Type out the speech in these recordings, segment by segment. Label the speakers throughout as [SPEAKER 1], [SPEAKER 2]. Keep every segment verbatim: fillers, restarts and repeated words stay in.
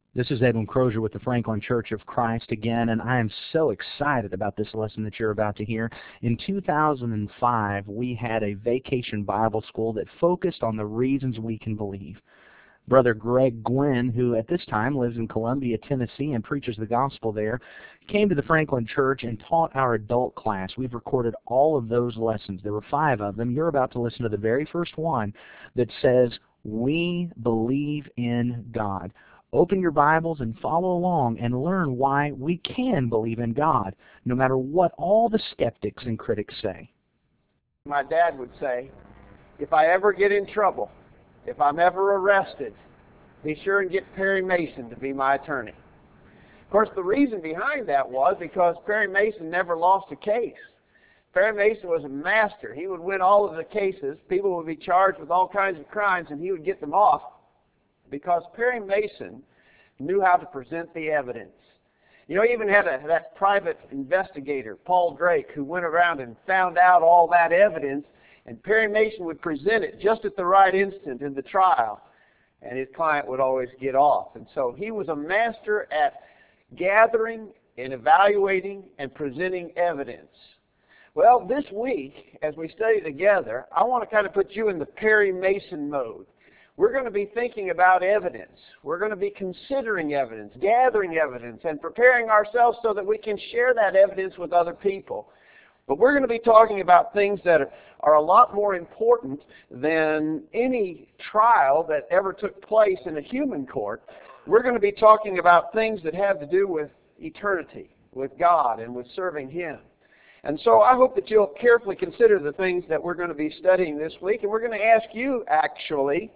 [SPEAKER 1] This is Edwin Crozier with the Franklin Church of Christ again, and I am so excited about this lesson that you're about to hear. In two thousand five, we had a vacation Bible school that focused on the reasons we can believe. Brother Greg Gwynn, who at this time lives in Columbia, Tennessee, and preaches the gospel there, came to the Franklin Church and taught our adult class. We've recorded all of those lessons. There were five of them. You're about to listen to the very first one that says, "We believe in God." Open your Bibles and follow along and learn why we can believe in God, no matter what all the skeptics and critics say.
[SPEAKER 2] My dad would say, if I ever get in trouble, if I'm ever arrested, be sure and get Perry Mason to be my attorney. Of course, the reason behind that was because Perry Mason never lost a case. Perry Mason was a master. He would win all of the cases. People would be charged with all kinds of crimes, and he would get them off because Perry Mason knew how to present the evidence. You know, he even had a, that private investigator, Paul Drake, who went around and found out all that evidence, and Perry Mason would present it just at the right instant in the trial, and his client would always get off. And so he was a master at gathering and evaluating and presenting evidence. Well, this week, as we study together, I want to kind of put you in the Perry Mason mode. We're going to be thinking about evidence. We're going to be considering evidence, gathering evidence, and preparing ourselves so that we can share that evidence with other people. But we're going to be talking about things that are, are a lot more important than any trial that ever took place in a human court. We're going to be talking about things that have to do with eternity, with God, and with serving Him. And so I hope that you'll carefully consider the things that we're going to be studying this week. And we're going to ask you, actually,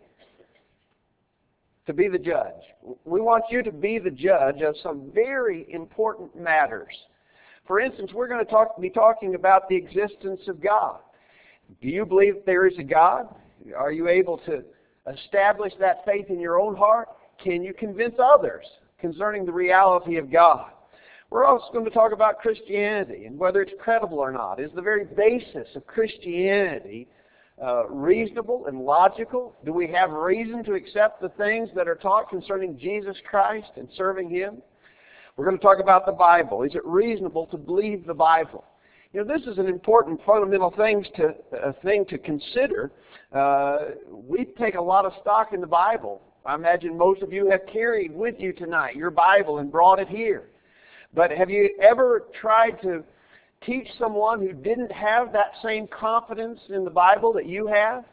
[SPEAKER 2] to be the judge. We want you to be the judge of some very important matters. For instance, we're going to talk, be talking about the existence of God. Do you believe there is a God? Are you able to establish that faith in your own heart? Can you convince others concerning the reality of God? We're also going to talk about Christianity and whether it's credible or not. Is the very basis of Christianity uh, reasonable and logical? Do we have reason to accept the things that are taught concerning Jesus Christ and serving Him? We're going to talk about the Bible. Is it reasonable to believe the Bible? You know, this is an important fundamental thing to, uh, thing to consider. Uh, we take a lot of stock in the Bible. I imagine most of you have carried with you tonight your Bible and brought it here. But have you ever tried to teach someone who didn't have that same confidence in the Bible that you have?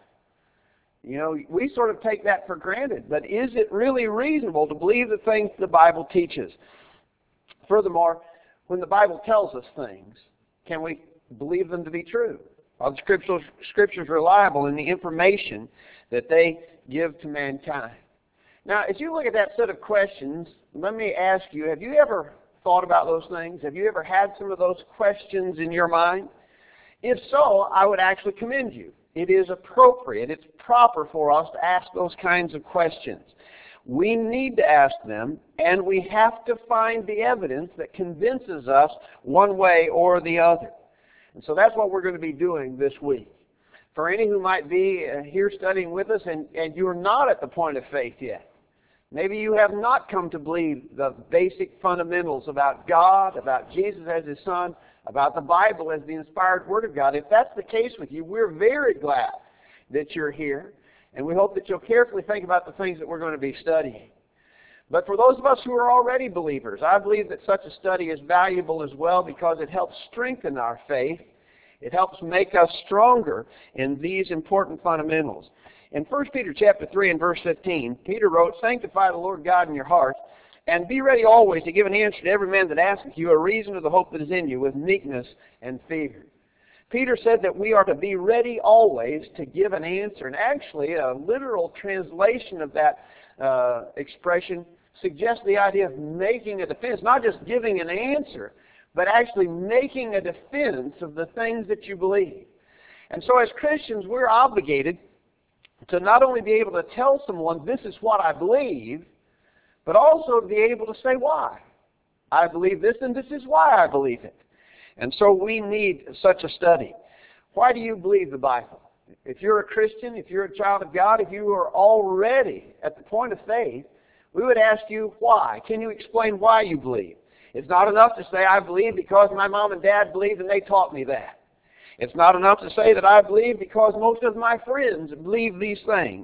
[SPEAKER 2] You know, we sort of take that for granted. But is it really reasonable to believe the things the Bible teaches? Furthermore, when the Bible tells us things, can we believe them to be true? Are the scriptures, scriptures reliable in the information that they give to mankind? Now, as you look at that set of questions, let me ask you, have you ever thought about those things? Have you ever had some of those questions in your mind? If so, I would actually commend you. It is appropriate, it's proper for us to ask those kinds of questions. We need to ask them, and we have to find the evidence that convinces us one way or the other. And so that's what we're going to be doing this week. For any who might be here studying with us and, and you're not at the point of faith yet, maybe you have not come to believe the basic fundamentals about God, about Jesus as His Son, about the Bible as the inspired Word of God. If that's the case with you, we're very glad that you're here, and we hope that you'll carefully think about the things that we're going to be studying. But for those of us who are already believers, I believe that such a study is valuable as well because it helps strengthen our faith. It helps make us stronger in these important fundamentals. In First Peter chapter three and verse fifteen, Peter wrote, "Sanctify the Lord God in your heart, and be ready always to give an answer to every man that asketh you a reason of the hope that is in you with meekness and fear." Peter said that we are to be ready always to give an answer. And actually, a literal translation of that uh, expression suggests the idea of making a defense, not just giving an answer, but actually making a defense of the things that you believe. And so as Christians, we're obligated to not only be able to tell someone, this is what I believe, but also to be able to say why. I believe this, and this is why I believe it. And so we need such a study. Why do you believe the Bible? If you're a Christian, if you're a child of God, if you are already at the point of faith, We would ask you why. Can you explain why you believe? It's not enough to say, I believe because my mom and dad believed and they taught me that. It's not enough to say that I believe because most of my friends believe these things.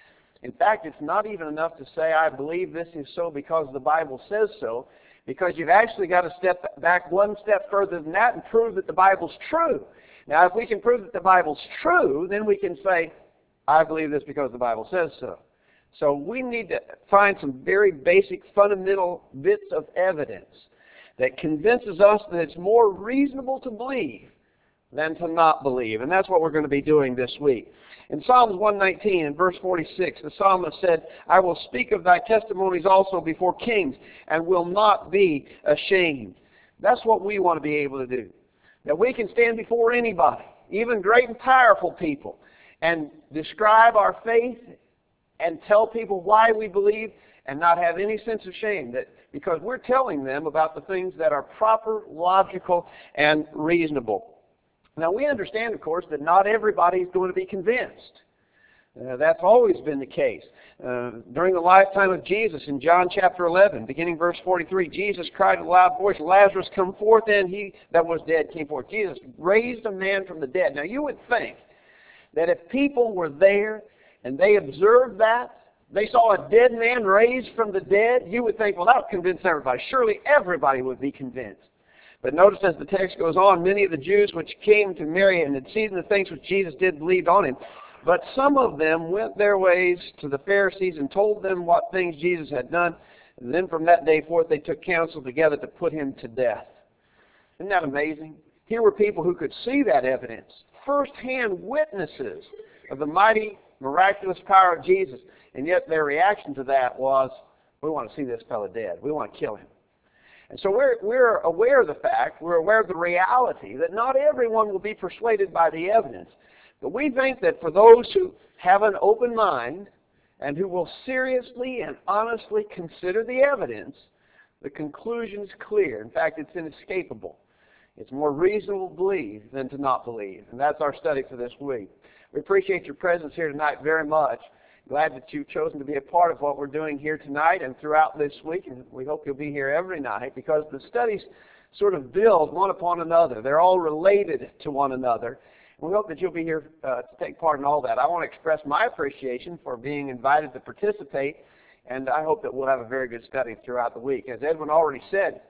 [SPEAKER 2] In fact, it's not even enough to say, I believe this is so because the Bible says so, because you've actually got to step back one step further than that and prove that the Bible's true. Now, if we can prove that the Bible's true, then we can say, I believe this because the Bible says so. So we need to find some very basic, fundamental bits of evidence that convinces us that it's more reasonable to believe than to not believe. And that's what we're going to be doing this week. In Psalms one nineteen, in verse forty-six, the psalmist said, I will speak of thy testimonies also before kings, and will not be ashamed. That's what we want to be able to do. That we can stand before anybody, even great and powerful people, and describe our faith and tell people why we believe and not have any sense of shame, that because we're telling them about the things that are proper, logical, and reasonable. Now, we understand, of course, that not everybody is going to be convinced. Uh, that's always been the case. Uh, during the lifetime of Jesus, in John chapter eleven, beginning verse forty-three, Jesus cried with a loud voice, Lazarus, come forth, and he that was dead came forth. Jesus raised a man from the dead. Now, you would think that if people were there and they observed that, they saw a dead man raised from the dead, you would think, well, that would convince everybody. Surely everybody would be convinced. But notice as the text goes on, many of the Jews which came to Mary and had seen the things which Jesus did believed on him. But some of them went their ways to the Pharisees and told them what things Jesus had done. And then from that day forth they took counsel together to put him to death. Isn't that amazing? Here were people who could see that evidence, first-hand witnesses of the mighty, miraculous power of Jesus. And yet their reaction to that was, we want to see this fellow dead. We want to kill him. And so we're, we're aware of the fact, we're aware of the reality that not everyone will be persuaded by the evidence. But we think that for those who have an open mind and who will seriously and honestly consider the evidence, the conclusion is clear. In fact, it's inescapable. It's more reasonable to believe than to not believe. And that's our study for this week. We appreciate your presence here tonight very much. Glad that you've chosen to be a part of what we're doing here tonight and throughout this week, and we hope you'll be here every night because the studies sort of build one upon another. They're all related to one another. And we hope that you'll be here uh, to take part in all that. I want to express my appreciation for being invited to participate, and I hope that we'll have a very good study throughout the week. As Edwin already said,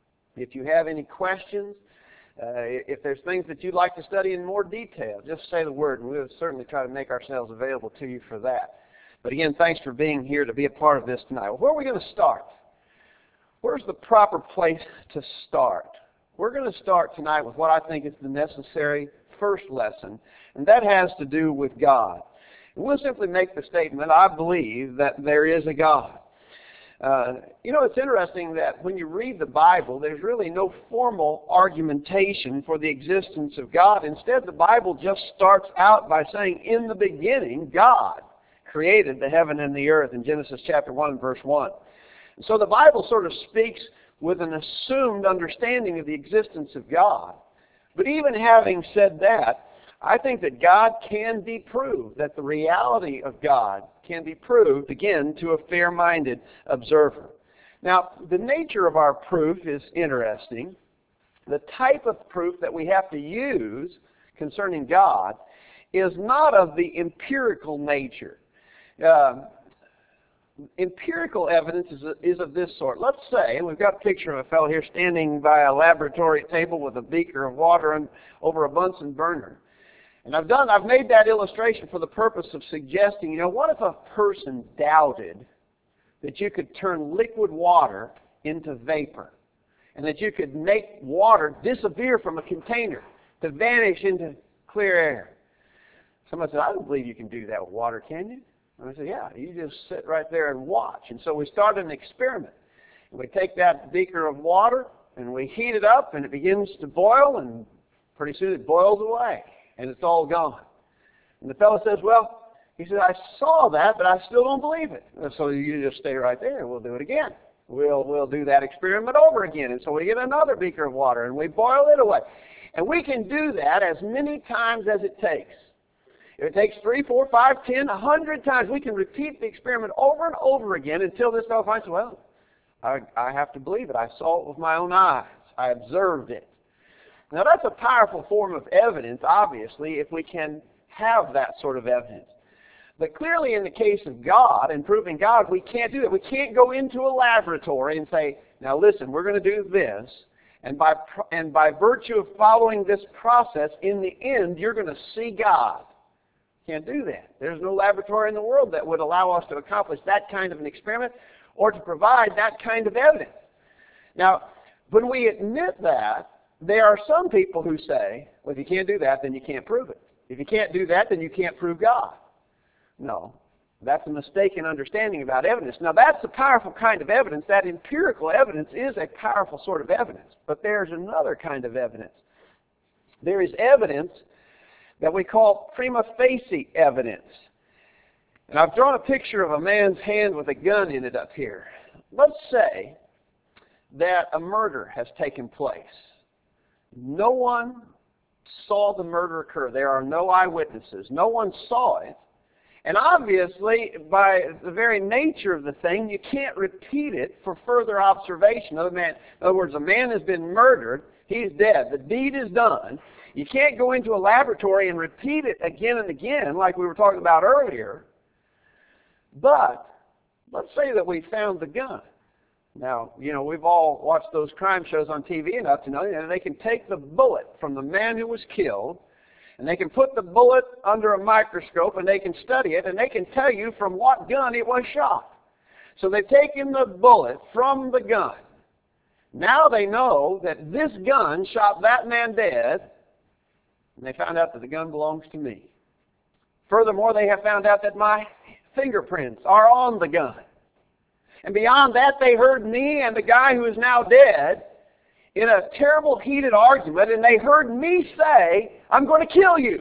[SPEAKER 2] if you have any questions, Uh, if there's things that you'd like to study in more detail, just say the word, and we'll certainly try to make ourselves available to you for that. But again, thanks for being here to be a part of this tonight. Well, where are we going to start? Where's the proper place to start? We're going to start tonight with what I think is the necessary first lesson, and that has to do with God. And we'll simply make the statement, I believe that there is a God. Uh, you know, it's interesting that when you read the Bible, there's really no formal argumentation for the existence of God. Instead, the Bible just starts out by saying, in the beginning, God created the heaven and the earth in Genesis chapter one, verse one. And so the Bible sort of speaks with an assumed understanding of the existence of God. But even having said that, I think that God can be proved, that the reality of God can be proved, again, to a fair-minded observer. Now, the nature of our proof is interesting. The type of proof that we have to use concerning God is not of the empirical nature. Uh, empirical evidence is, is of this sort. Let's say, and we've got a picture of a fellow here standing by a laboratory table with a beaker of water and over a Bunsen burner. And I've done, I've made that illustration for the purpose of suggesting, you know, what if a person doubted that you could turn liquid water into vapor, and that you could make water disappear from a container to vanish into clear air? Somebody said, I don't believe you can do that with water, can you? And I said, yeah, you just sit right there and watch. And so we started an experiment. And we take that beaker of water, and we heat it up, and it begins to boil, and pretty soon it boils away. And it's all gone. And the fellow says, well, he said, I saw that, but I still don't believe it. And so you just stay right there, and we'll do it again. We'll, we'll do that experiment over again. And so we get another beaker of water, and we boil it away. And we can do that as many times as it takes. If it takes three, four, five, ten, a hundred times, we can repeat the experiment over and over again until this fellow finds, well, I, I have to believe it. I saw it with my own eyes. I observed it. Now that's a powerful form of evidence, obviously, if we can have that sort of evidence. But clearly in the case of God and proving God, we can't do it. We can't go into a laboratory and say, now listen, we're going to do this, and by, and by virtue of following this process, in the end, you're going to see God. Can't do that. There's no laboratory in the world that would allow us to accomplish that kind of an experiment or to provide that kind of evidence. Now, when we admit that, there are some people who say, well, if you can't do that, then you can't prove it. If you can't do that, then you can't prove God. No, that's a mistaken understanding about evidence. Now, that's a powerful kind of evidence. That empirical evidence is a powerful sort of evidence. But there's another kind of evidence. There is evidence that we call prima facie evidence. And I've drawn a picture of a man's hand with a gun in it up here. Let's say that a murder has taken place. No one saw the murder occur. There are no eyewitnesses. No one saw it. And obviously, by the very nature of the thing, you can't repeat it for further observation. In other words, a man has been murdered. He's dead. The deed is done. You can't go into a laboratory and repeat it again and again like we were talking about earlier. But let's say that we found the gun. Now, you know, we've all watched those crime shows on T V enough to know that they can take the bullet from the man who was killed, and they can put the bullet under a microscope, and they can study it, and they can tell you from what gun it was shot. So they've taken the bullet from the gun. Now they know that this gun shot that man dead, and they found out that the gun belongs to me. Furthermore, they have found out that my fingerprints are on the gun. And beyond that, they heard me and the guy who is now dead in a terrible heated argument, and they heard me say, I'm going to kill you.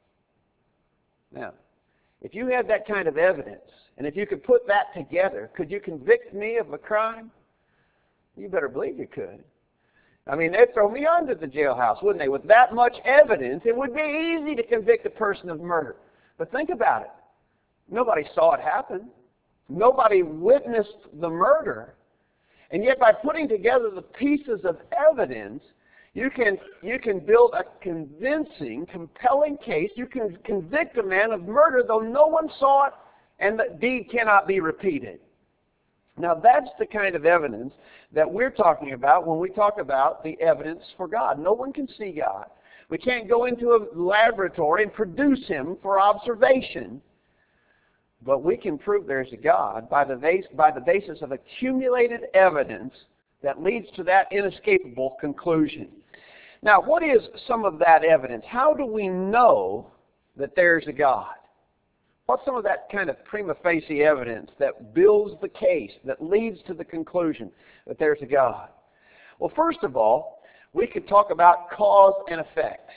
[SPEAKER 2] Now, if you had that kind of evidence, and if you could put that together, could you convict me of a crime? You better believe you could. I mean, they'd throw me under the jailhouse, wouldn't they? With that much evidence, it would be easy to convict a person of murder. But think about it. Nobody saw it happen. Nobody witnessed the murder. And yet by putting together the pieces of evidence, you can, you can build a convincing, compelling case. You can convict a man of murder, though no one saw it, and the deed cannot be repeated. Now that's the kind of evidence that we're talking about when we talk about the evidence for God. No one can see God. We can't go into a laboratory and produce Him for observation. But we can prove there's a God by the, base, by the basis of accumulated evidence that leads to that inescapable conclusion. Now, what is some of that evidence? How do we know that there's a God? What's some of that kind of prima facie evidence that builds the case, that leads to the conclusion that there's a God? Well, first of all, we could talk about cause and effect.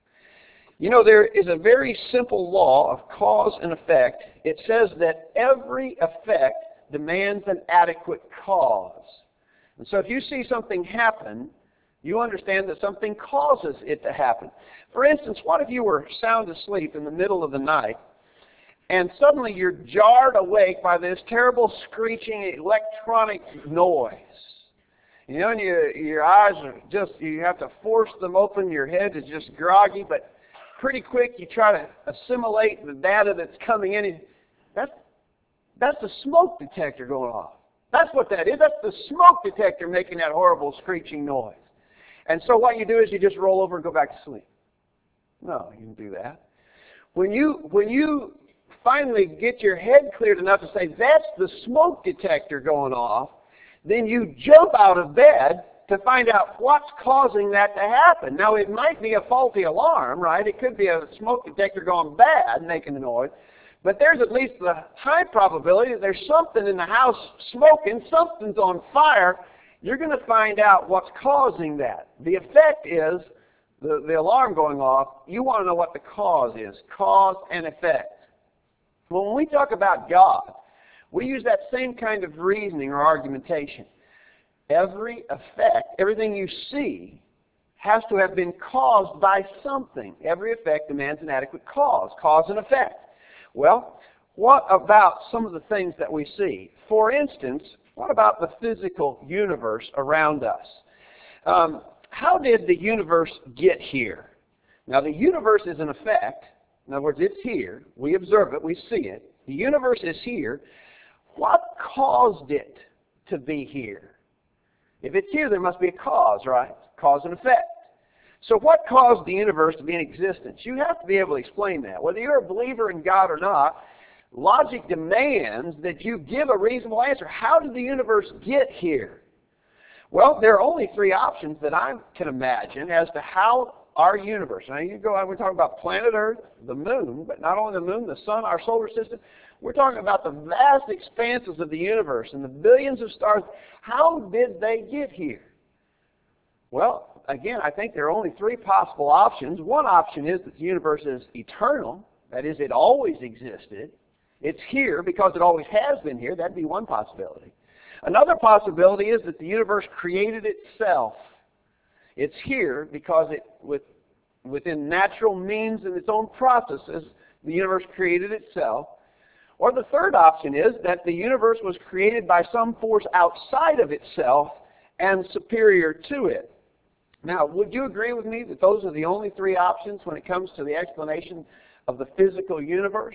[SPEAKER 2] You know, there is a very simple law of cause and effect. It says that every effect demands an adequate cause. And so if you see something happen, you understand that something causes it to happen. For instance, what if you were sound asleep in the middle of the night, and suddenly you're jarred awake by this terrible screeching electronic noise? You know, and you, your eyes are just, you have to force them open, your head is just groggy, but pretty quick you try to assimilate the data that's coming in. That's, that's the smoke detector going off. That's what that is. That's the smoke detector making that horrible screeching noise. And so what you do is you just roll over and go back to sleep. No, you can do that. When you, when you finally get your head cleared enough to say, that's the smoke detector going off, then you jump out of bed to find out what's causing that to happen. Now, it might be a faulty alarm, right? It could be a smoke detector going bad, making the noise. But there's at least the high probability that there's something in the house smoking, something's on fire. You're going to find out what's causing that. The effect is the, the alarm going off. You want to know what the cause is, cause and effect. When we talk about God, we use that same kind of reasoning or argumentation. Every effect, everything you see, has to have been caused by something. Every effect demands an adequate cause, cause and effect. Well, what about some of the things that we see? For instance, what about the physical universe around us? Um, how did the universe get here? Now, the universe is an effect. In other words, it's here. We observe it. We see it. The universe is here. What caused it to be here? If it's here, there must be a cause, right? Cause and effect. So what caused the universe to be in existence? You have to be able to explain that. Whether you're a believer in God or not, logic demands that you give a reasonable answer. How did the universe get here? Well, there are only three options that I can imagine as to how our universe. Now, you go out, we're talking about planet Earth, the moon, but not only the moon, the sun, our solar system. We're talking about the vast expanses of the universe and the billions of stars. How did they get here? Well, again, I think there are only three possible options. One option is that the universe is eternal. That is, it always existed. It's here because it always has been here. That'd be one possibility. Another possibility is that the universe created itself. It's here because it, with, within natural means and its own processes, the universe created itself. Or the third option is that the universe was created by some force outside of itself and superior to it. Now, would you agree with me that those are the only three options when it comes to the explanation of the physical universe?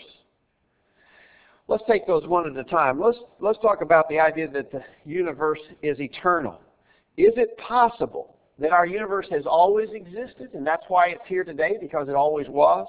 [SPEAKER 2] Let's take those one at a time. Let's, let's talk about the idea that the universe is eternal. Is it possible that our universe has always existed, and that's why it's here today, because it always was?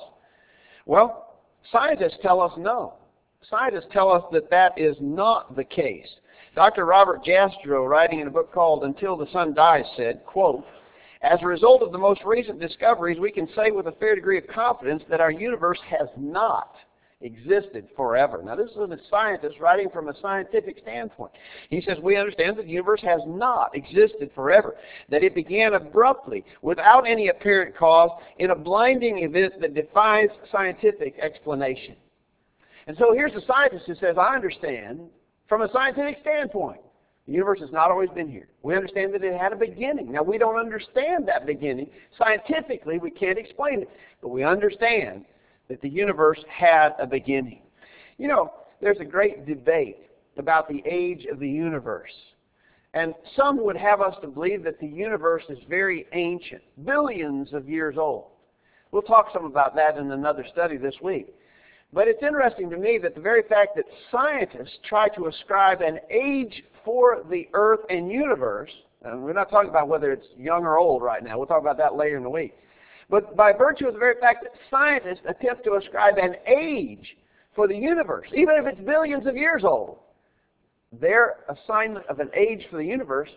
[SPEAKER 2] Well, scientists tell us no. Scientists tell us that that is not the case. Doctor Robert Jastrow, writing in a book called Until the Sun Dies, said, quote, "As a result of the most recent discoveries, we can say with a fair degree of confidence that our universe has not existed forever." Now, this is a scientist writing from a scientific standpoint. He says, we understand that the universe has not existed forever, that it began abruptly, without any apparent cause, in a blinding event that defies scientific explanation. And so here's a scientist who says, I understand, from a scientific standpoint, the universe has not always been here. We understand that it had a beginning. Now, we don't understand that beginning. Scientifically, we can't explain it, but we understand that the universe had a beginning. You know, there's a great debate about the age of the universe. And some would have us to believe that the universe is very ancient, billions of years old. We'll talk some about that in another study this week. But it's interesting to me that the very fact that scientists try to ascribe an age for the earth and universe, and we're not talking about whether it's young or old right now. We'll talk about that later in the week. But by virtue of the very fact that scientists attempt to ascribe an age for the universe, even if it's billions of years old, their assignment of an age for the universe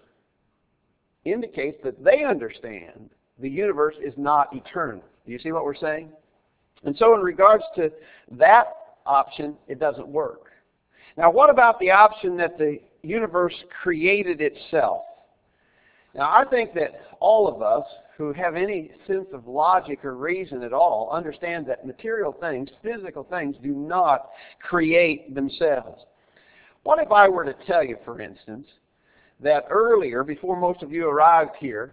[SPEAKER 2] indicates that they understand the universe is not eternal. Do you see what we're saying? And so in regards to that option, it doesn't work. Now, what about the option that the universe created itself? Now, I think that all of us who have any sense of logic or reason at all understand that material things, physical things, do not create themselves. What if I were to tell you, for instance, that earlier, before most of you arrived here,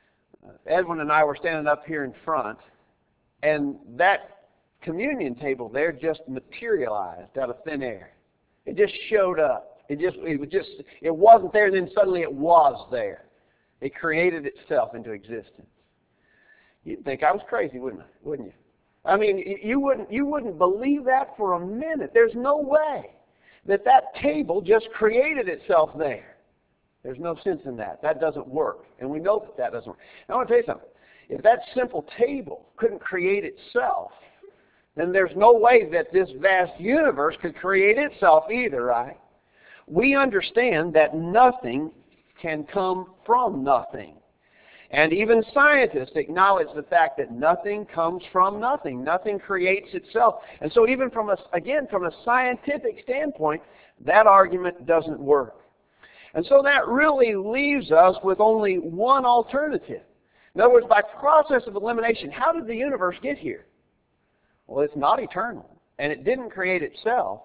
[SPEAKER 2] Edwin and I were standing up here in front, and that communion table there just materialized out of thin air. It just showed up. It just, it was just, it wasn't there, and then suddenly it was there. It created itself into existence. You'd think I was crazy, wouldn't I? Wouldn't you? I mean, you wouldn't, you wouldn't believe that for a minute. There's no way that that table just created itself there. There's no sense in that. That doesn't work, and we know that that doesn't work. Now, I want to tell you something. If that simple table couldn't create itself, then there's no way that this vast universe could create itself either, right? We understand that nothing can come from nothing. And even scientists acknowledge the fact that nothing comes from nothing. Nothing creates itself. And so even from a, again, from a scientific standpoint, that argument doesn't work. And so that really leaves us with only one alternative. In other words, by process of elimination, how did the universe get here? Well, it's not eternal, and it didn't create itself.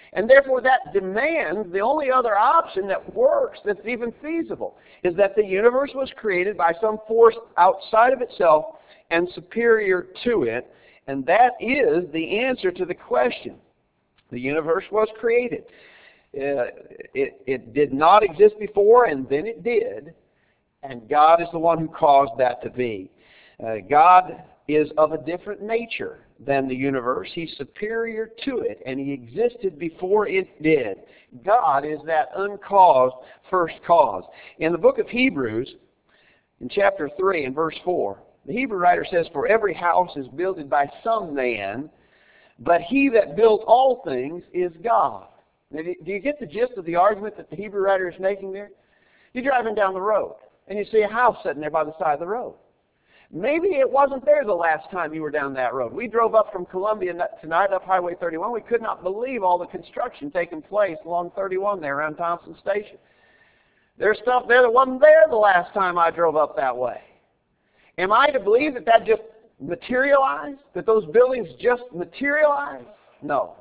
[SPEAKER 2] And therefore that demands the only other option that works, that's even feasible, is that the universe was created by some force outside of itself and superior to it. And that is the answer to the question. The universe was created. Uh, it, it did not exist before, and then it did. And God is the one who caused that to be. Uh, God is of a different nature than the universe. He's superior to it, and He existed before it did. God is that uncaused first cause. In the book of Hebrews, in chapter three and verse four, the Hebrew writer says, "For every house is builded by some man, but He that built all things is God." Now, do you get the gist of the argument that the Hebrew writer is making there? You're driving down the road, and you see a house sitting there by the side of the road. Maybe it wasn't there the last time you were down that road. We drove up from Columbia tonight up Highway thirty-one. We could not believe all the construction taking place along thirty-one there around Thompson Station. There's stuff there that wasn't there the last time I drove up that way. Am I to believe that that just materialized? That those buildings just materialized? No.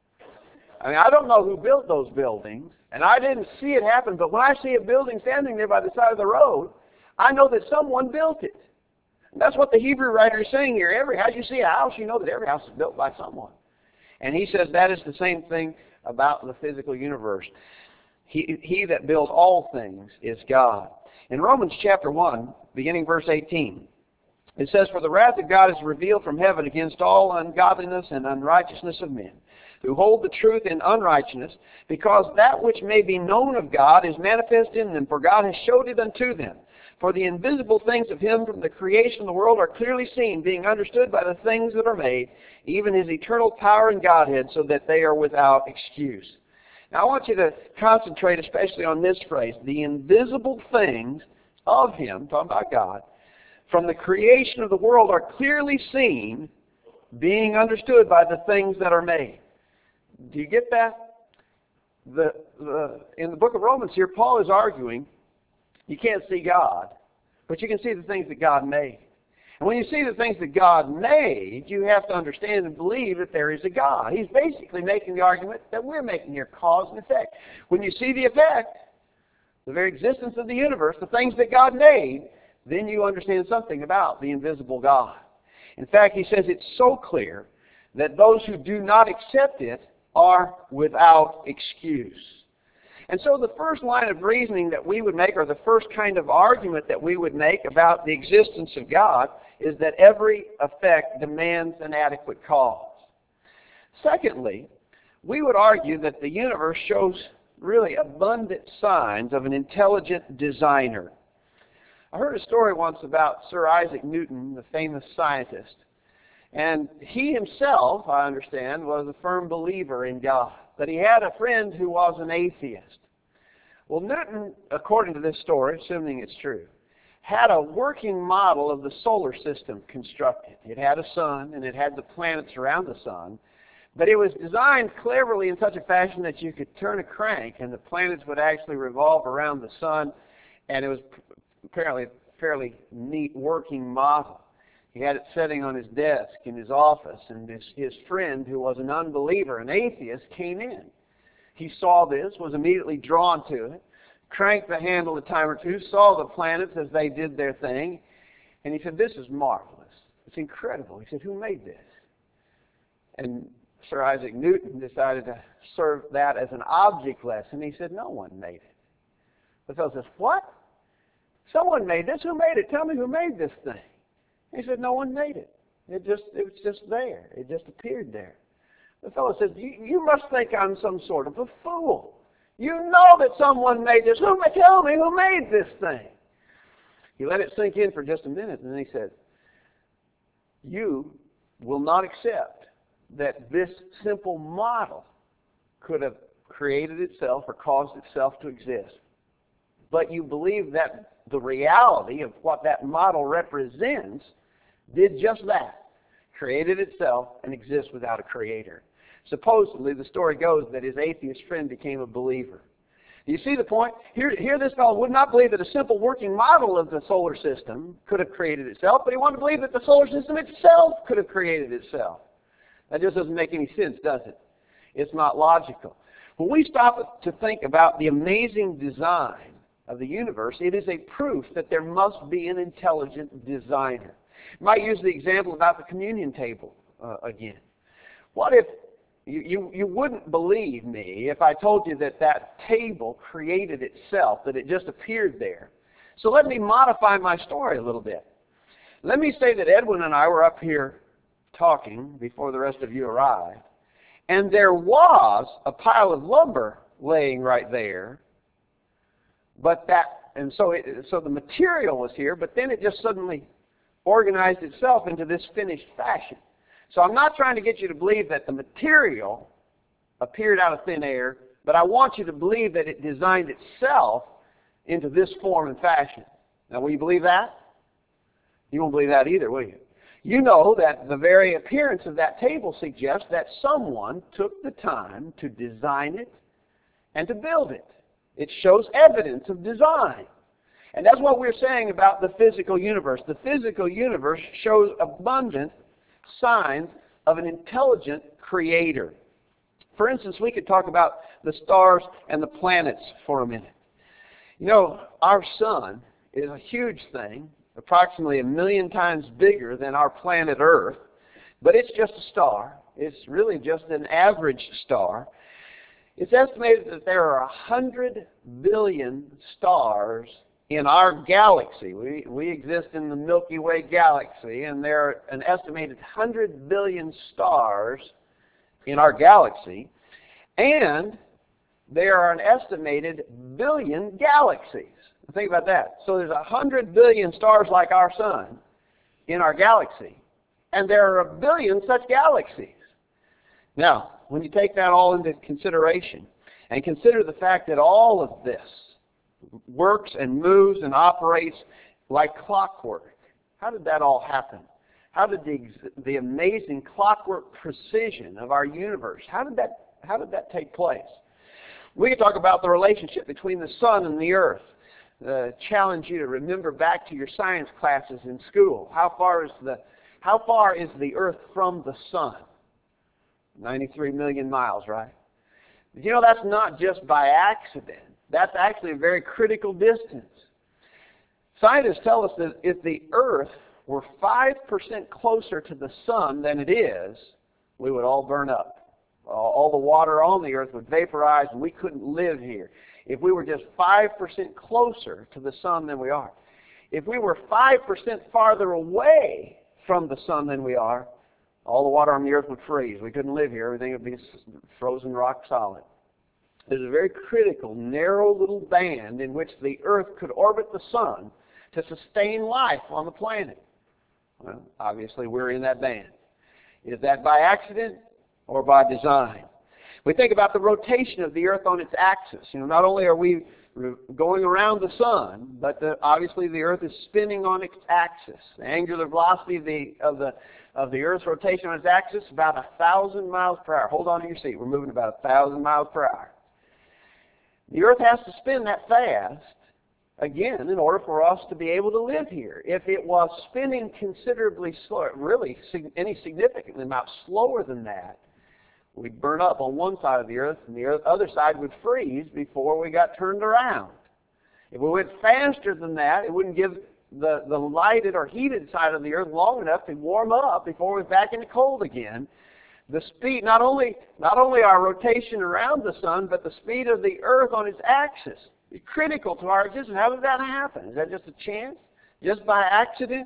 [SPEAKER 2] I mean, I don't know who built those buildings, and I didn't see it happen, but when I see a building standing there by the side of the road, I know that someone built it. And that's what the Hebrew writer is saying here. Every house, you see a house, you know that every house is built by someone. And he says that is the same thing about the physical universe. He, he that built all things is God. In Romans chapter one, beginning verse eighteen, it says, "For the wrath of God is revealed from heaven against all ungodliness and unrighteousness of men, who hold the truth in unrighteousness, because that which may be known of God is manifest in them, for God has showed it unto them. For the invisible things of Him from the creation of the world are clearly seen, being understood by the things that are made, even His eternal power and Godhead, so that they are without excuse." Now I want you to concentrate especially on this phrase, the invisible things of Him, talking about God, from the creation of the world are clearly seen, being understood by the things that are made. Do you get that? The, the, in the book of Romans here, Paul is arguing you can't see God, but you can see the things that God made. And when you see the things that God made, you have to understand and believe that there is a God. He's basically making the argument that we're making here, cause and effect. When you see the effect, the very existence of the universe, the things that God made, then you understand something about the invisible God. In fact, he says it's so clear that those who do not accept it are without excuse. And so the first line of reasoning that we would make, or the first kind of argument that we would make about the existence of God, is that every effect demands an adequate cause. Secondly, we would argue that the universe shows really abundant signs of an intelligent designer. I heard a story once about Sir Isaac Newton, the famous scientist. And he himself, I understand, was a firm believer in God. But he had a friend who was an atheist. Well, Newton, according to this story, assuming it's true, had a working model of the solar system constructed. It had a sun, and it had the planets around the sun. But it was designed cleverly in such a fashion that you could turn a crank, and the planets would actually revolve around the sun. And it was apparently a fairly neat working model. He had it sitting on his desk in his office, and his, his friend, who was an unbeliever, an atheist, came in. He saw this, was immediately drawn to it, cranked the handle a time or two, saw the planets as they did their thing, and he said, "This is marvelous. It's incredible." He said, "Who made this?" And Sir Isaac Newton decided to serve that as an object lesson. He said, "No one made it." The fellow says, "What? Someone made this? Who made it? Tell me who made this thing." He said, "No one made it. It just it was just there. It just appeared there." The fellow said, you, you must think I'm some sort of a fool. You know that someone made this. Who may tell me who made this thing?" He let it sink in for just a minute, and then he said, "You will not accept that this simple model could have created itself or caused itself to exist. But you believe that the reality of what that model represents did just that, created itself and exists without a creator." Supposedly, the story goes that his atheist friend became a believer. You see the point? Here, here this fellow would not believe that a simple working model of the solar system could have created itself, but he wanted to believe that the solar system itself could have created itself. That just doesn't make any sense, does it? It's not logical. When we stop to think about the amazing design of the universe, it is a proof that there must be an intelligent designer. You might use the example about the communion table uh, again. What if you, you, you wouldn't believe me if I told you that that table created itself, that it just appeared there. So let me modify my story a little bit. Let me say that Edwin and I were up here talking before the rest of you arrived, and there was a pile of lumber laying right there, but that, and so it, so the material was here, but then it just suddenly organized itself into this finished fashion. So I'm not trying to get you to believe that the material appeared out of thin air, but I want you to believe that it designed itself into this form and fashion. Now, will you believe that? You won't believe that either, will you? You know that the very appearance of that table suggests that someone took the time to design it and to build it. It shows evidence of design. And that's what we're saying about the physical universe. The physical universe shows abundant signs of an intelligent creator. For instance, we could talk about the stars and the planets for a minute. You know, our sun is a huge thing, approximately a million times bigger than our planet Earth, but it's just a star. It's really just an average star. It's estimated that there are one hundred billion stars in our galaxy. We, we exist in the Milky Way galaxy, and there are an estimated one hundred billion stars in our galaxy, and there are an estimated billion galaxies. Think about that. So there's one hundred billion stars like our sun in our galaxy, and there are a billion such galaxies. Now, when you take that all into consideration, and consider the fact that all of this works and moves and operates like clockwork, how did that all happen? How did the, the amazing clockwork precision of our universe, how did that, how did that take place? We could talk about the relationship between the sun and the earth. Uh, challenge you to remember back to your science classes in school. How far is the, how far is the earth from the sun? ninety-three million miles, right? But you know, that's not just by accident. That's actually a very critical distance. Scientists tell us that if the earth were five percent closer to the sun than it is, we would all burn up. All the water on the earth would vaporize and we couldn't live here. If we were just five percent closer to the sun than we are. If we were five percent farther away from the sun than we are, all the water on the earth would freeze. We couldn't live here. Everything would be frozen rock solid. There's a very critical, narrow little band in which the earth could orbit the sun to sustain life on the planet. Well, obviously we're in that band. Is that by accident or by design? We think about the rotation of the earth on its axis. You know, not only are we going around the sun, but the, obviously the earth is spinning on its axis. The angular velocity of the, of the, of the earth's rotation on its axis is about a thousand miles per hour. Hold on to your seat. We're moving about a thousand miles per hour. The earth has to spin that fast, again, in order for us to be able to live here. If it was spinning considerably slower, really any significant amount slower than that, we'd burn up on one side of the earth, and the earth, other side would freeze before we got turned around. If we went faster than that, it wouldn't give the, the lighted or heated side of the earth long enough to warm up before we went back into cold again. The speed, not only, not only our rotation around the sun, but the speed of the earth on its axis is critical to our existence. How did that happen? Is that just a chance? Just by accident?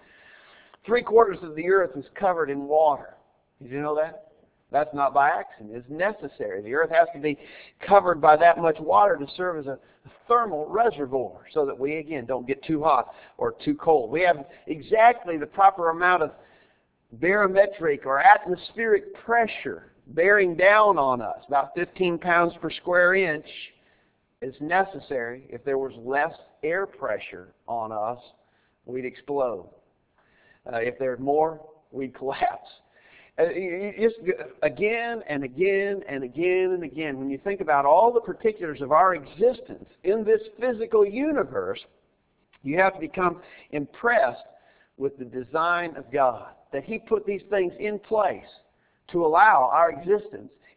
[SPEAKER 2] Three quarters of the earth is covered in water. Did you know that? That's not by accident. It's necessary. The earth has to be covered by that much water to serve as a thermal reservoir so that we, again, don't get too hot or too cold. We have exactly the proper amount of barometric or atmospheric pressure bearing down on us. About fifteen pounds per square inch is necessary. If there was less air pressure on us, we'd explode. Uh, if there's more, we'd collapse. Uh, just again and again and again and again, when you think about all the particulars of our existence in this physical universe, you have to become impressed with the design of God, that He put these things in place to allow our existence.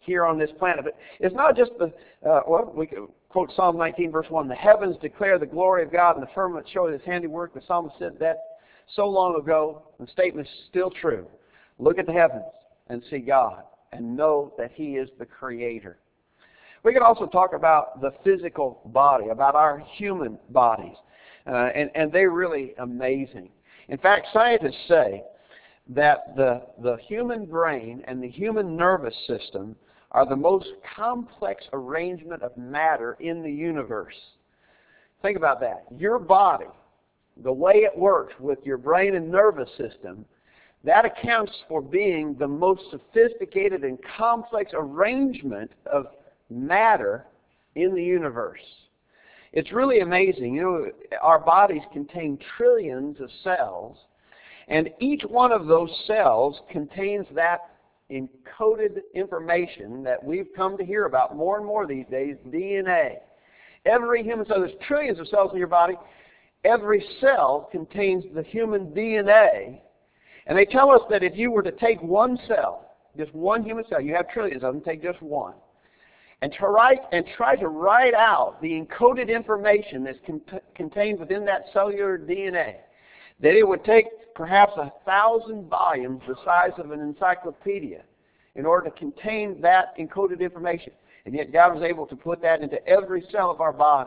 [SPEAKER 2] here on this planet. But it's not just the, uh, well, we could quote Psalm nineteen, verse one, the heavens declare the glory of God, and the firmament show his handiwork. The psalmist said that so long ago. The statement is still true. Look at the heavens and see God, and know that he is the creator. We can also talk about the physical body, about our human bodies, uh, and, and they're really amazing. In fact, scientists say that the, the human brain and the human nervous system are the most complex arrangement of matter in the universe. Think about that. Your body, the way it works with your brain and nervous system, that accounts for being the most sophisticated and complex arrangement of matter in the universe. It's really amazing. You know, our bodies contain trillions of cells, and each one of those cells contains that encoded information that we've come to hear about more and more these days, D N A. Every human cell, there's trillions of cells in your body. Every cell contains the human D N A. And they tell us that if you were to take one cell, just one human cell, you have trillions of them, take just one, and to write and try to write out the encoded information that's con contained within that cellular D N A, that it would take perhaps a thousand volumes the size of an encyclopedia in order to contain that encoded information. And yet God was able to put that into every cell of our body.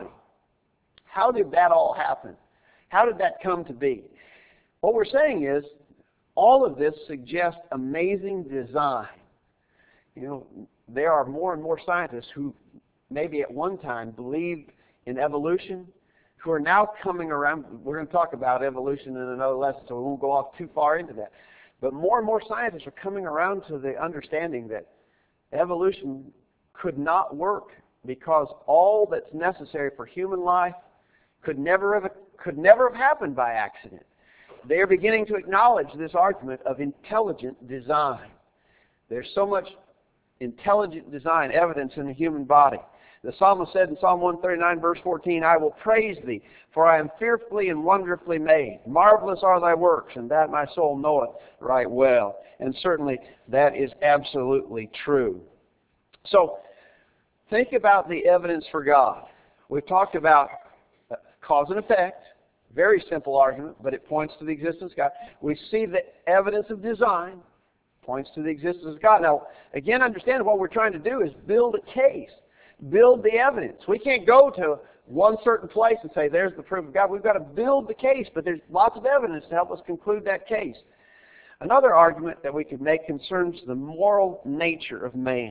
[SPEAKER 2] How did that all happen? How did that come to be? What we're saying is, all of this suggests amazing design. You know, there are more and more scientists who maybe at one time believed in evolution, who are now coming around. We're going to talk about evolution in another lesson, so we won't go off too far into that. But more and more scientists are coming around to the understanding that evolution could not work because all that's necessary for human life could never have, could never have happened by accident. They are beginning to acknowledge this argument of intelligent design. There's so much intelligent design evidence in the human body. The psalmist said in Psalm one thirty-nine, verse fourteen, I will praise thee, for I am fearfully and wonderfully made. Marvelous are thy works, and that my soul knoweth right well. And certainly that is absolutely true. So, think about the evidence for God. We've talked about cause and effect. Very simple argument, but it points to the existence of God. We see the evidence of design, points to the existence of God. Now, again, understand what we're trying to do is build a case, build the evidence. We can't go to one certain place and say, there's the proof of God. We've got to build the case, but there's lots of evidence to help us conclude that case. Another argument that we could make concerns the moral nature of man.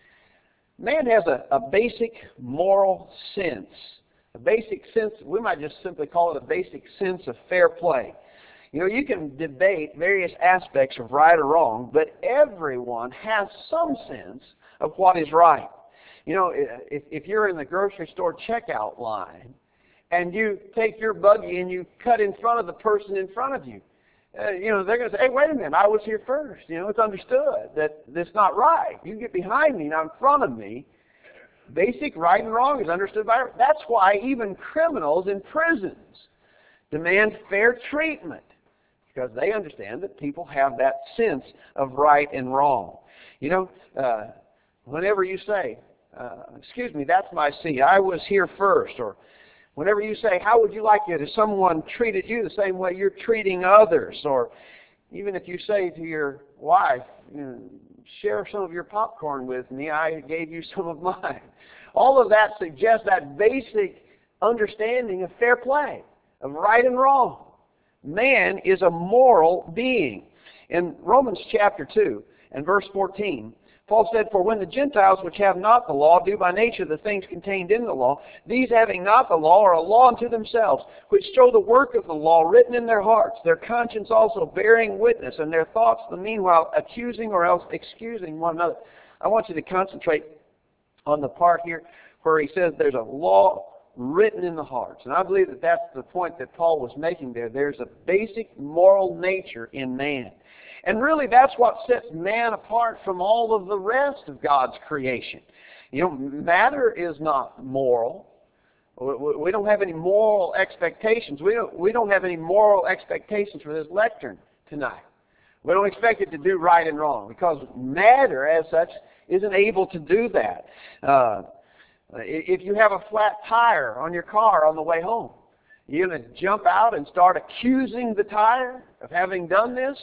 [SPEAKER 2] Man has a, a basic moral sense. A basic sense, we might just simply call it a basic sense of fair play. You know, you can debate various aspects of right or wrong, but everyone has some sense of what is right. You know, if, if you're in the grocery store checkout line and you take your buggy and you cut in front of the person in front of you, uh, you know, they're going to say, hey, wait a minute, I was here first. You know, it's understood that that's not right. You get behind me, not in front of me. Basic right and wrong is understood by everyone. That's why even criminals in prisons demand fair treatment, because they understand that people have that sense of right and wrong. You know, uh, whenever you say, uh, excuse me, that's my seat, I was here first, or whenever you say, how would you like it if someone treated you the same way you're treating others, or even if you say to your wife, you know, share some of your popcorn with me, I gave you some of mine. All of that suggests that basic understanding of fair play, of right and wrong. Man is a moral being. In Romans chapter two and verse fourteen, Paul said, for when the Gentiles which have not the law do by nature the things contained in the law, these having not the law are a law unto themselves, which show the work of the law written in their hearts, their conscience also bearing witness, and their thoughts the meanwhile accusing or else excusing one another. I want you to concentrate on the part here where he says there's a law written in the hearts. And I believe that that's the point that Paul was making there. There's a basic moral nature in man. And really, that's what sets man apart from all of the rest of God's creation. You know, matter is not moral. We don't have any moral expectations. We don't, we don't have any moral expectations for this lectern tonight. We don't expect it to do right and wrong because matter as such isn't able to do that. Uh, if you have a flat tire on your car on the way home, you're going to jump out and start accusing the tire of having done this?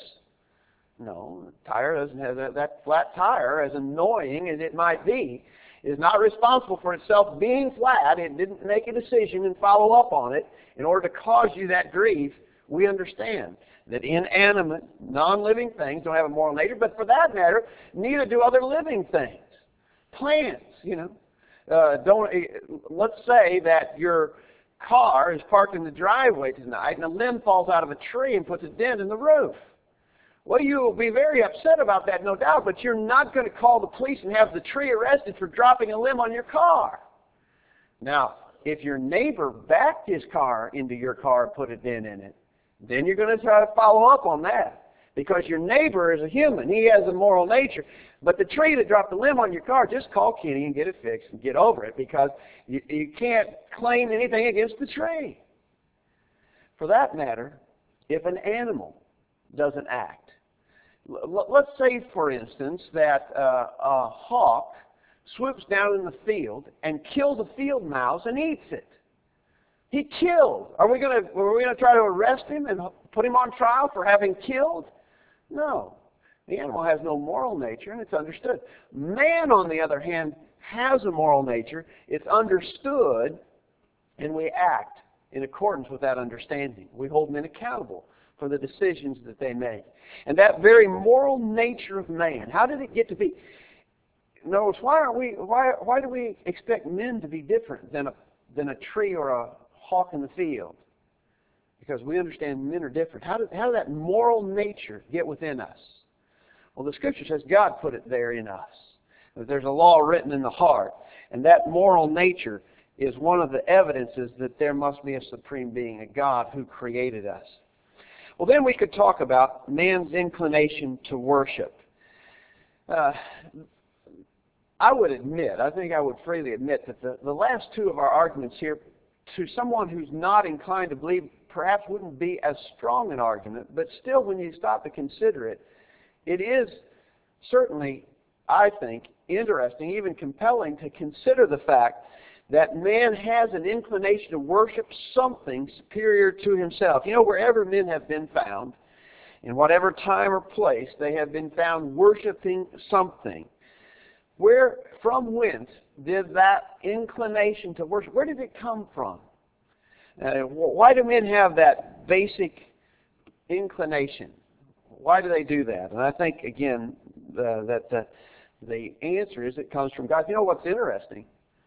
[SPEAKER 2] No, the tire doesn't have that, that flat tire, as annoying as it might be, is not responsible for itself being flat. It didn't make a decision and follow up on it in order to cause you that grief. We understand that inanimate, non-living things don't have a moral nature, but for that matter, neither do other living things. Plants, you know. Uh, don't. Let's say that your car is parked in the driveway tonight and a limb falls out of a tree and puts a dent in the roof. Well, you will be very upset about that, no doubt, but you're not going to call the police and have the tree arrested for dropping a limb on your car. Now, if your neighbor backed his car into your car and put a dent in it, then you're going to try to follow up on that. Because your neighbor is a human. He has a moral nature. But the tree that dropped the limb on your car, just call Kenny and get it fixed and get over it, because you, you can't claim anything against the tree. For that matter, if an animal doesn't act, l- let's say, for instance, that uh, a hawk swoops down in the field and kills a field mouse and eats it. He killed. Are we going to are we going to try to arrest him and put him on trial for having killed? No. The animal has no moral nature, and it's understood. Man, on the other hand, has a moral nature. It's understood, and we act in accordance with that understanding. We hold men accountable for the decisions that they make. And that very moral nature of man, how did it get to be? Notice, why aren't we? Why why do we expect men to be different than a than a tree or a hawk in the field? Because we understand men are different. How did, how did that moral nature get within us? Well, the Scripture says God put it there in us. That there's a law written in the heart. And that moral nature is one of the evidences that there must be a supreme being, a God who created us. Well, then we could talk about man's inclination to worship. Uh, I would admit, I think I would freely admit that the, the last two of our arguments here, to someone who's not inclined to believe, perhaps wouldn't be as strong an argument, but still, when you stop to consider it, it is certainly, I think, interesting, even compelling, to consider the fact that man has an inclination to worship something superior to himself. You know, wherever men have been found, in whatever time or place, they have been found worshiping something. Where, from whence did that inclination to worship, where did it come from? Uh, why do men have that basic inclination? Why do they do that? And I think, again, uh, that uh, the answer is it comes from God. You know what's interesting?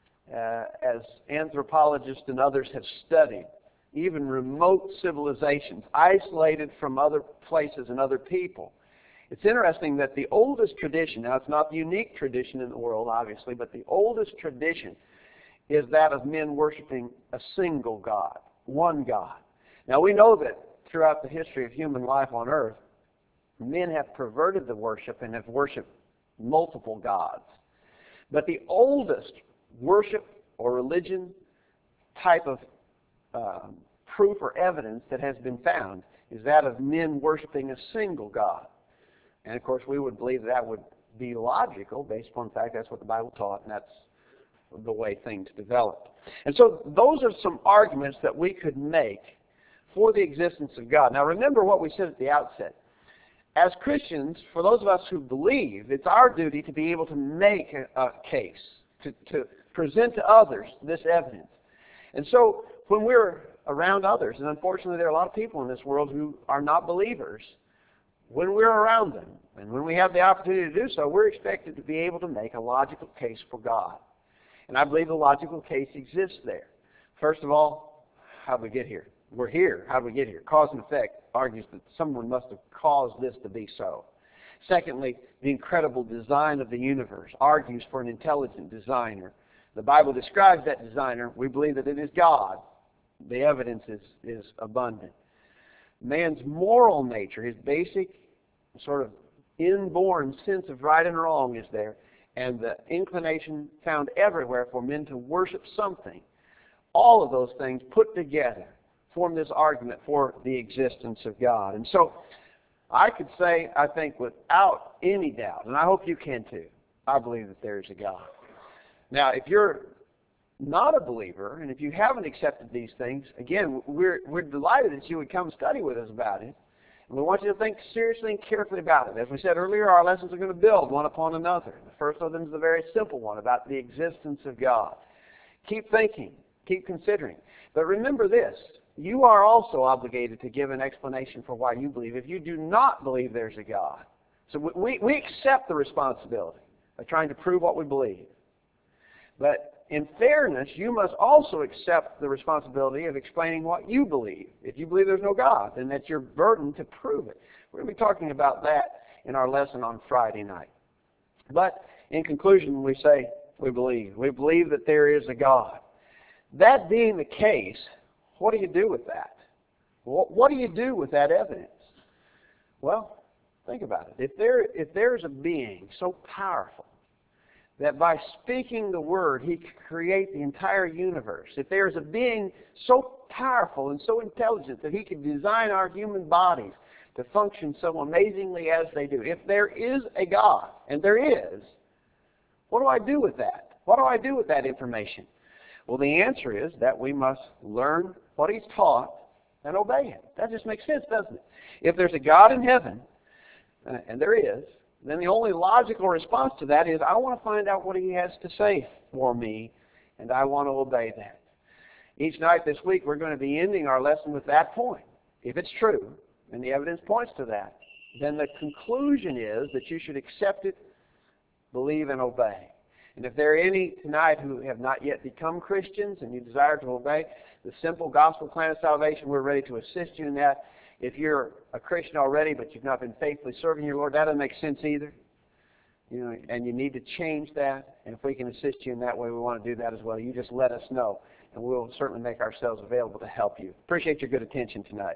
[SPEAKER 2] Uh, as anthropologists and others have studied, even remote civilizations, isolated from other places and other people, it's interesting that the oldest tradition, now it's not the unique tradition in the world, obviously, but the oldest tradition is that of men worshiping a single God, one God. Now we know that throughout the history of human life on earth, men have perverted the worship and have worshipped multiple gods. But the oldest worship or religion type of uh, proof or evidence that has been found is that of men worshiping a single God. And of course we would believe that, that would be logical based upon the fact that's what the Bible taught, and that's the way things developed. And so those are some arguments that we could make for the existence of God. Now remember what we said at the outset. As Christians, for those of us who believe, it's our duty to be able to make a, a case, to, to present to others this evidence. And so when we're around others, and unfortunately there are a lot of people in this world who are not believers, when we're around them, and when we have the opportunity to do so, we're expected to be able to make a logical case for God. And I believe the logical case exists there. First of all, how did we get here? We're here. How did we get here? Cause and effect argues that someone must have caused this to be so. Secondly, the incredible design of the universe argues for an intelligent designer. The Bible describes that designer. We believe that it is God. The evidence is, is abundant. Man's moral nature, his basic sort of inborn sense of right and wrong is there, and the inclination found everywhere for men to worship something. All of those things put together form this argument for the existence of God. And so I could say, I think, without any doubt, and I hope you can too, I believe that there is a God. Now, if you're not a believer, and if you haven't accepted these things, again, we're, we're delighted that you would come study with us about it. And we want you to think seriously and carefully about it. As we said earlier, our lessons are going to build one upon another. The first of them is a very simple one about the existence of God. Keep thinking. Keep considering. But remember this. You are also obligated to give an explanation for why you believe if you do not believe there's a God. So we, we accept the responsibility of trying to prove what we believe. But in fairness, you must also accept the responsibility of explaining what you believe. If you believe there's no God, then that's your burden to prove it. We're going to be talking about that in our lesson on Friday night. But in conclusion, we say we believe. We believe that there is a God. That being the case, what do you do with that? What do you do with that evidence? Well, think about it. If there, if there's a being so powerful that by speaking the word he could create the entire universe, if there's a being so powerful and so intelligent that he could design our human bodies to function so amazingly as they do, if there is a God, and there is, what do I do with that? What do I do with that information? Well, the answer is that we must learn what he's taught and obey him. That just makes sense, doesn't it? If there's a God in heaven, uh, and there is, then the only logical response to that is I want to find out what he has to say for me, and I want to obey that. Each night this week we're going to be ending our lesson with that point. If it's true, and the evidence points to that, then the conclusion is that you should accept it, believe, and obey. And if there are any tonight who have not yet become Christians and you desire to obey the simple gospel plan of salvation, we're ready to assist you in that. If you're a Christian already but you've not been faithfully serving your Lord, that doesn't make sense either. You know, and you need to change that. And if we can assist you in that way, we want to do that as well. You just let us know, and we'll certainly make ourselves available to help you. Appreciate your good attention tonight.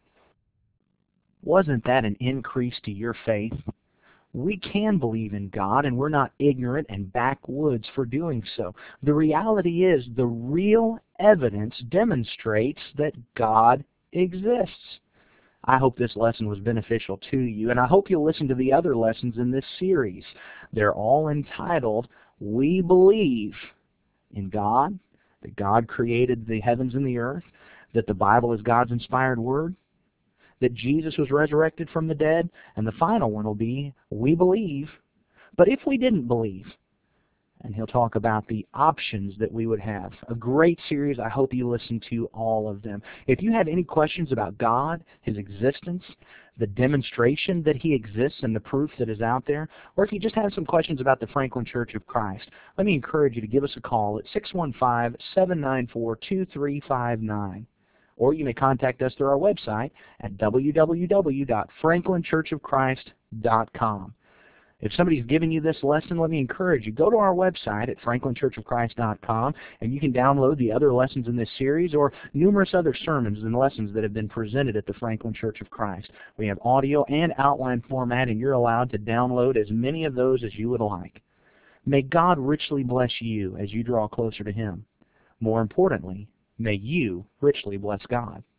[SPEAKER 1] Wasn't that an increase to your faith? We can believe in God, and we're not ignorant and backwoods for doing so. The reality is the real evidence demonstrates that God exists. I hope this lesson was beneficial to you, and I hope you'll listen to the other lessons in this series. They're all entitled, We Believe in God, that God created the heavens and the earth, that the Bible is God's inspired word, that Jesus was resurrected from the dead, and the final one will be, we believe, but if we didn't believe. And he'll talk about the options that we would have. A great series. I hope you listen to all of them. If you have any questions about God, his existence, the demonstration that he exists and the proof that is out there, or if you just have some questions about the Franklin Church of Christ, let me encourage you to give us a call at six one five, seven nine four, two three five nine. Or you may contact us through our website at w w w dot franklin church of christ dot com. If somebody's giving you this lesson, let me encourage you. Go to our website at franklin church of christ dot com, and you can download the other lessons in this series or numerous other sermons and lessons that have been presented at the Franklin Church of Christ. We have audio and outline format, and you're allowed to download as many of those as you would like. May God richly bless you as you draw closer to him. More importantly, may you richly bless God.